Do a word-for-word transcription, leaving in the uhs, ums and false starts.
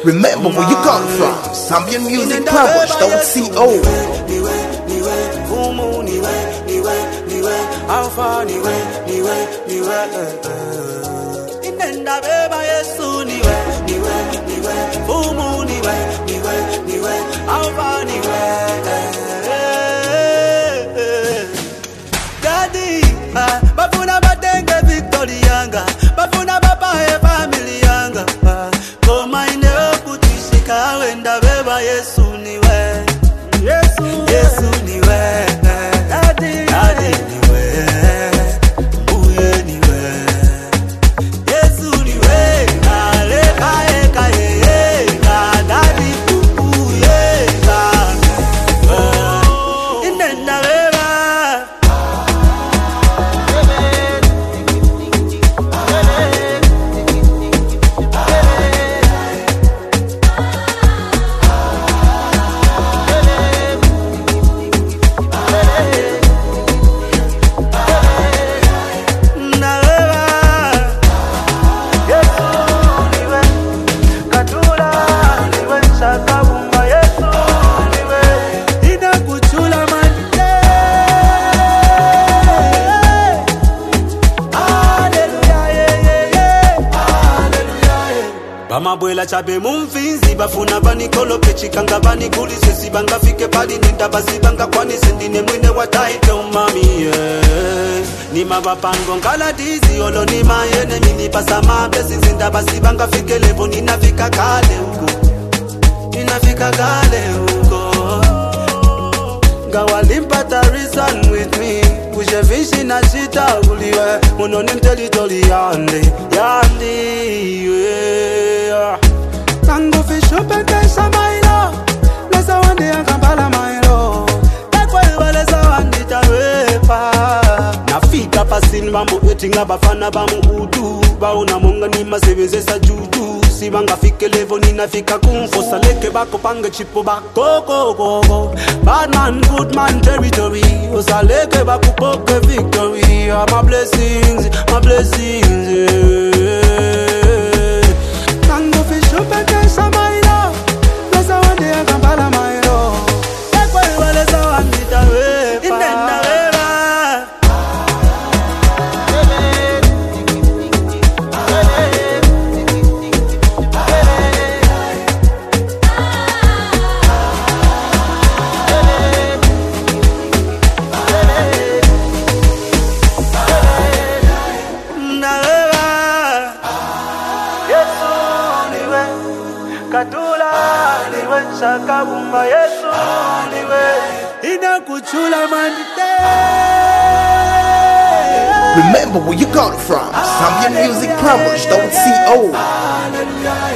Remember where you come from. Zambian Music Published on C O. Alpha niwe, niwe, niwe, inenda beba Yesu niwe, niwe, niwe, fumu niwe, niwe, niwe, Alpha niwe. Daddy, bafuna batenge victory yanga, bafuna baba e family yanga. Koma ine okutishika wenda beba Yesu niwe, Yesu, Yesu niwe, Daddy, Daddy. Bamabuela chabe mumfinzi bafuna banikolo pechikanga banikuli sesi banga fike padi nenda bazibanga kwani sendine mwine wa title mami yeah. Ni mabapango ngala dizi olo ni mayene mini pasama blessings nenda bazibanga fike levo ninafika kale huko ninafika kale huko Gawalimpata reason with me Uje vishi na shita uliwe Unoni mtelitoli yandi Yandi yeah. Tango fisho peke shamailo Lesa wandi ya kampala mailo Tekwa iwa lesa wandi tawepa Nafika pasini bambu etinga bafana bamu udu Bauna munga ni masebeze sa juju Sibanga fike levo ninafika kumfosa leke bako pange chipo bako go go go Bad man, good man territory Osa leke bako poke victory oh, my blessings, my blessings yeah. Tango fisho peke shamailo Lesa wande ya kampala mailo Ekwa iwa lesa wande tawepa Inenda wewa Katula niwe sakabumba Yesu niwe ina kuchula mandite. Remember where you come from. Zambian Music Published on C O.